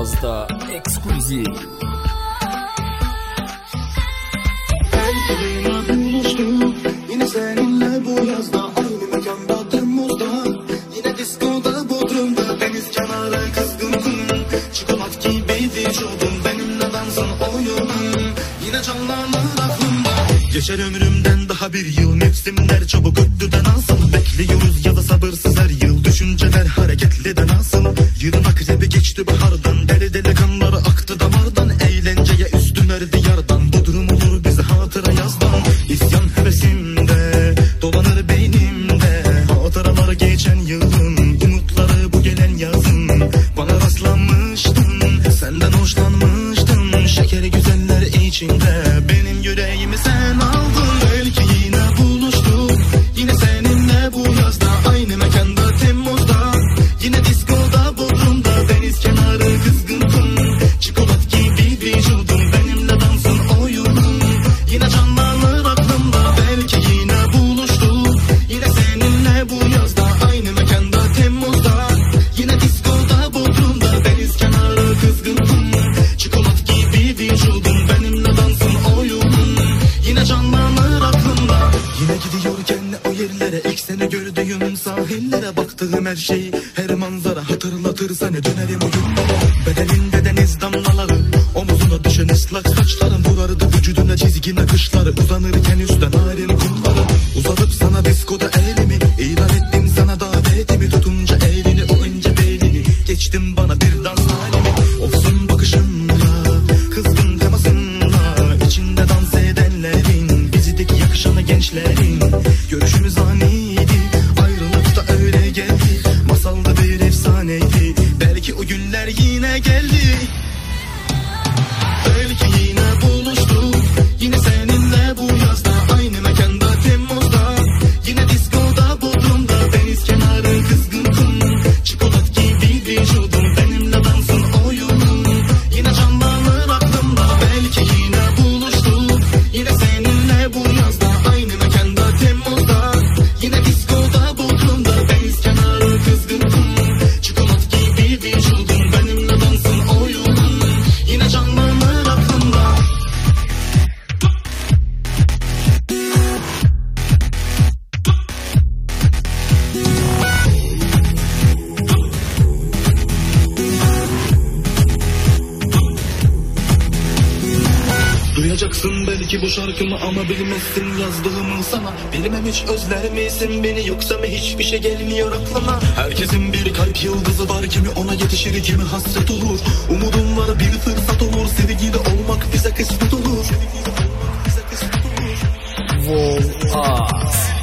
Yazda ekskluzif. Belki yine buluştuk, yine seninle bu yazda, aynı mekanda Temmuz'da, yine diskoda Bodrum'da, deniz kenarı kızgındım, çikolat gibi vücudum, benimle dansın oyunun, yine canlanır aklımda. Geçer ömrümden daha bir yıl, mevsimler çabuk öttüden alsın, bekliyoruz ya da sabırsız her yıl, düşünceler hareketliden alsın. Yılın akrebi geçti bahardan, deli deli kanları aktı damardan, eğlenceye üstün verdi yardan, Bodrum olur bize hatıra yazdan. İsyan hevesimde dolanır beynimde, hatıralar geçen yılın, umutları bu gelen yazın. Bana rastlanmıştın, senden hoşlanmıştım, şekeri güzeller içinde, benim yüreğimi sen aldın. Belki yine buluştuk, yine seninle bu yazda, aynı mekanda Temmuz'da, yine diskoda Bodrum'da, deniz kenarı kızgındım, çikolat gibi vücudum, benimle dansın oyunun, yine canlanır aklımda. Belki yine buluştuk, yine seninle bu yazda, aynı mekanda Temmuz'da, yine diskoda Bodrum'da, deniz kenarı kızgındım, çikolat gibi vücudum, benimle dansın oyunun, yine canlanır aklımda. Yine gidiyorken o yerlere, ilk seni gördüğüm sahillere, baktığım her şey, her manzara hatırlatırsa ne dönerim o günlere. Bedeninde deniz damlaları, omuzuna düşen ıslak saçların, vurardı vücuduna çizgi nakışları, uzanırken üstten narin kumları, uzatıp sana diskoda elimi, ilan ettim sana davetimi, tutunca elini o ince belini, geçtim bana bir dans halimi. Olsun bakışınla, kızgın temasınla, içinde dans edenlerin, bizdeki yakışanı gençlerin, görüşümüz aniydi, ayrılık da öyle geldi, masalda bir efsaneydi, belki o günler yine geldi. Belki yine buluştuk, yine seninle bu yazda, aynı mekanda Temmuz'da, yine diskoda Bodrum'da, deniz kenarı kızgındım, çikolat gibi vücudum, benimle dansın oyunun, yine canlanır aklımda. Belki yine buluştuk, yine seninle bu yazda, aynı mekanda Temmuz'da, yine diskoda Bodrum'da, deniz kenarı kızgındım, çikolat gibi vücudum, benimle dansın oyunun, yine canlanır aklımda. Duyacaksın belki bu şarkımı ama bilmezsin yazdığımı sana. Bilmem hiç özler misin beni, yoksa mı hiçbir şey gelmiyor aklıma. Herkesin bir kalp yıldızı var, kimi ona yetişir kimi hasret olur. Umudum var bir fırsat olur, sevgili olmak bize kısmet olur. Voltas.